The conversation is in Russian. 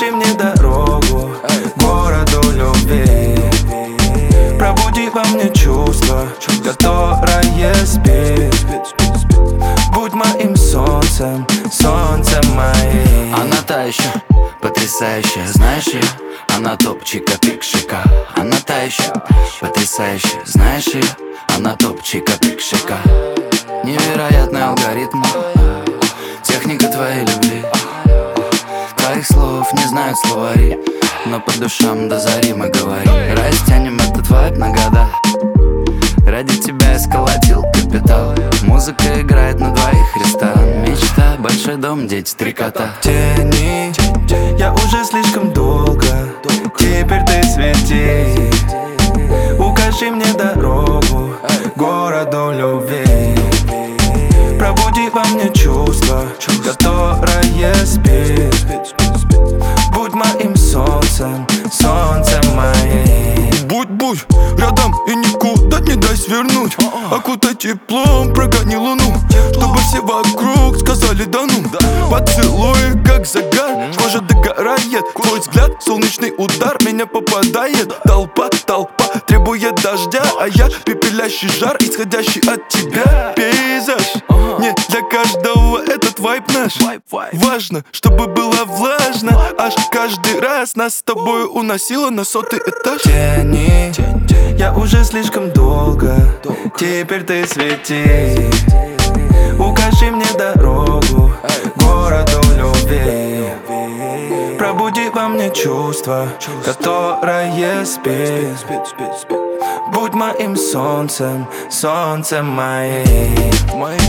Укажи мне дорогу к городу любви. Пробуди во мне чувство, которое спит. Будь моим солнцем, солнцем моим. Она та еще потрясающая, знаешь ее? Она топчика пикшика. Она та еще потрясающая, знаешь ее? Она топчика пикшика. Невероятный алгоритм, техника твоей любви. Твоих слов не знают словари, но по душам до зари мы говорим. Растянем этот вайб на года. Ради тебя я сколотил капитал. Музыка играет на двоих, ресторан, мечта, большой дом, дети, 3 кота. Тени, я уже слишком долго, теперь ты свети. Укажи мне дорогу к городу любви. Пробуди во мне чувство, которое спит. Будь моим солнцем, солнцем моим. Будь рядом и никуда не дай свернуть. Окутай теплом, прогони луну, чтобы все вокруг сказали да ну. Поцелуй, как загар, кожа догорает. Твой взгляд, солнечный удар, меня попадает. Толпа требует дождя, а я пепелящий жар, исходящий от тебя. Пейзаж, не для каждого этот вайб наш. Важно, чтобы было влажно, аж каждый раз нас с тобой уносило на 100-й этаж. Тени, я уже слишком долго, теперь ты свети. Укажи мне дорогу к городу любви. Пробуди во мне чувство, которое спит. Будь моим солнцем, солнцем моим.